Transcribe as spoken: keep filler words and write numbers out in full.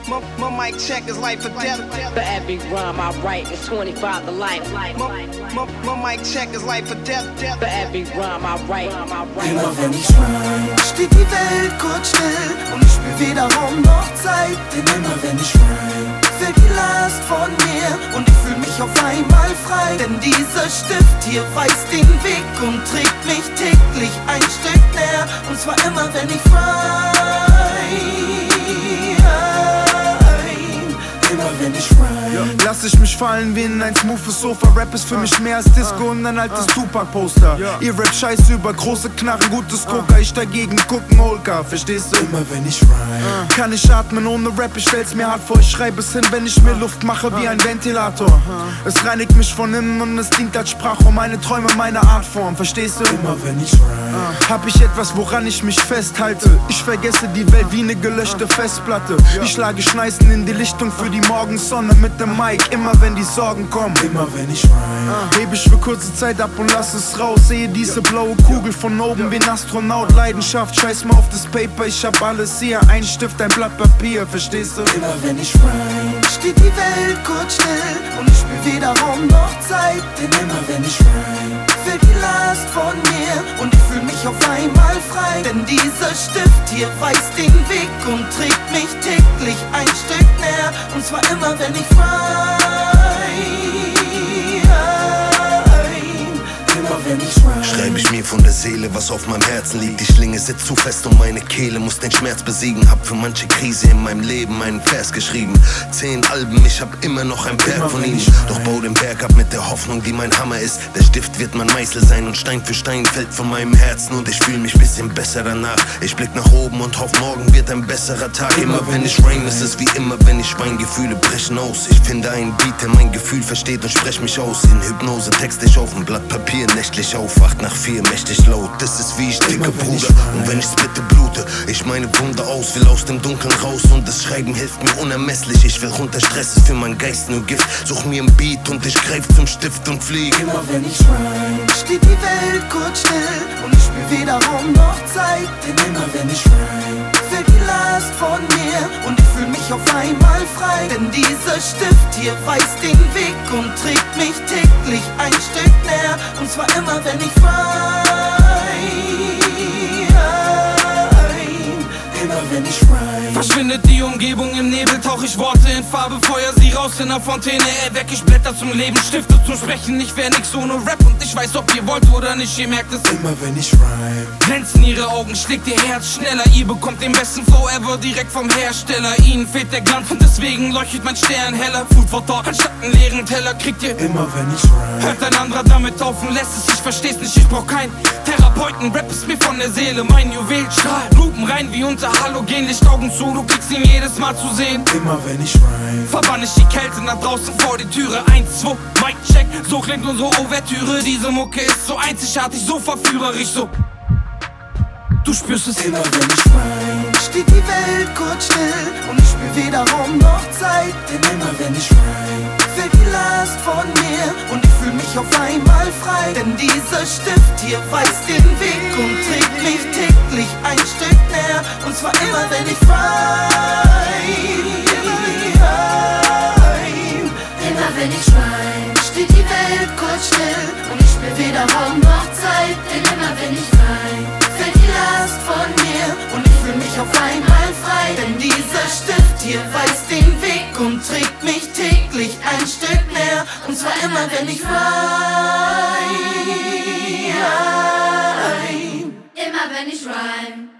My, my mic check is life or death. For every rhyme I write is twenty-five to life. My, my, my mic check is life or death. For every rhyme I write. Immer wenn ich rhyme, steht die Welt kurz still und ich spür weder Raum noch Zeit. Denn immer wenn ich rhyme, fällt die Last von mir und ich fühl mich auf einmal frei. Denn dieser Stift hier weiß den Weg und trägt mich täglich ein Stück näher. Und zwar immer wenn ich rhyme. Immer wenn ich rhyme, ja. Lass ich mich fallen wie in ein smoothes Sofa. Rap ist für mich mehr als Disco und ein altes Tupac-Poster. ja. Ihr Rap scheiße über große Knarren, gutes Coca. Ich dagegen gucken Holka, verstehst du? Immer wenn ich rhyme, kann ich atmen ohne Rap, ich stell's mir hart vor. Ich schreibe es hin, wenn ich mir Luft mache wie ein Ventilator. Es reinigt mich von innen und es dient als Sprache, meine Träume, meine Artform, verstehst du? Immer wenn ich rhyme, hab ich etwas, woran ich mich festhalte. Ich vergesse die Welt wie eine gelöschte Festplatte. Ich schlage Schneisen in die Lichtung für die Morgensonne mit dem Mic, immer wenn die Sorgen kommen. Immer wenn ich rhyme, heb ich für kurze Zeit ab und lass es raus. Sehe diese blaue Kugel von oben wie ein Astronaut. Leidenschaft, scheiß mal auf das Paper, ich hab alles hier. Ein Stift, ein Blatt Papier, verstehst du? Immer wenn ich rhyme, steht die Welt kurz still und ich spür weder Raum noch Zeit. Denn immer wenn ich rhyme, fällt die Last von mir und ich fühl mich auf einmal frei. Denn dieser Stift hier weiß den Weg und trägt mich täglich ein Stück näher. Und zwar immer wenn ich rhyme. Schreib ich mir von der Seele, was auf meinem Herzen liegt. Die Schlinge sitzt zu fest um meine Kehle, muss den Schmerz besiegen. Hab für manche Krise in meinem Leben einen Vers geschrieben. Zehn Alben, ich hab immer noch ein Berg von ihnen. Doch bau den Berg ab mit der Hoffnung, die mein Hammer ist. Der Stift wird mein Meißel sein und Stein für Stein fällt von meinem Herzen. Und ich fühl mich bisschen besser danach. Ich blick nach oben und hoff, morgen wird ein besserer Tag. Immer wenn ich rhyme, ist es wie immer, wenn ich wein. Gefühle brechen aus. Ich finde einen Beat, der mein Gefühl versteht und sprech mich aus. In Hypnose text ich auf ein Blatt Papier, nächtlich aufwacht nach vier, mächtig laut. Das ist wie ich ticke, Bruder. Und wenn ich spitte, blute ich meine Wunder aus, will aus dem Dunkeln raus. Und das Schreiben hilft mir unermesslich. Ich will runter, Stress ist für mein Geist nur Gift. Such mir ein Beat und ich greif zum Stift und flieg. Immer wenn ich rhyme, steht die Welt kurz still und ich spür weder Raum noch Zeit. Denn immer wenn ich rhyme, fällt die Last von mir und ich fühl mich auf einmal frei. Denn dieser Stift hier weiß den Weg und trägt mich täglich ein Stück näher. Und zwar immer wenn ich rhyme. Immer wenn ich rhyme, verschwindet die Umgebung im Nebel, tauch ich Worte in Farbe, feuer sie raus in der Fontäne, erweck ich Blätter zum Leben, Stifte zum Sprechen. Ich wär nix ohne Rap und ich weiß, ob ihr wollt oder nicht, ihr merkt es. Immer wenn ich rhyme, glänzen ihre Augen, schlägt ihr Herz schneller. Ihr bekommt den besten Flow ever direkt vom Hersteller. Ihnen fehlt der Glanz und deswegen leuchtet mein Stern heller. Food for thought, anstatt einen leeren Teller kriegt ihr. Immer wenn ich rhyme, hört ein anderer damit auf und lässt es, ich versteh's nicht, ich brauch keinen Therapeuten. Rap ist mir von der Seele, mein Juwel strahlt Lupen rein wie unter Halogenlicht, Augen zu, du kriegst ihn jedes Mal zu sehen. Immer wenn ich rhyme, verbann ich die Kälte nach draußen vor die Türe. Eins, zwei, Mic check, so klingt unsere Ouvertüre. Diese Mucke ist so einzigartig, so verführerisch, so du spürst es. Immer wenn ich rhyme, steht die Welt kurz still und ich spür weder Raum noch Zeit. Denn immer wenn ich rhyme, fällt die Last von mir und ich fühl mich auf einmal frei. Denn dieser Stift hier weiß den Weg und trägt mich täglich ein Stück näher. Und zwar immer wenn ich rhyme. Immer wenn ich rhyme, steht die Welt kurz still und ich spür weder Raum noch Zeit. Denn immer wenn ich rhyme, fällt die Last von mir und ich fühl mich auf einmal frei. Denn dieser Stift hier weiß den Weg und trägt mich täglich ein Stück näher. Und zwar immer wenn ich rhyme. Immer wenn ich rhyme.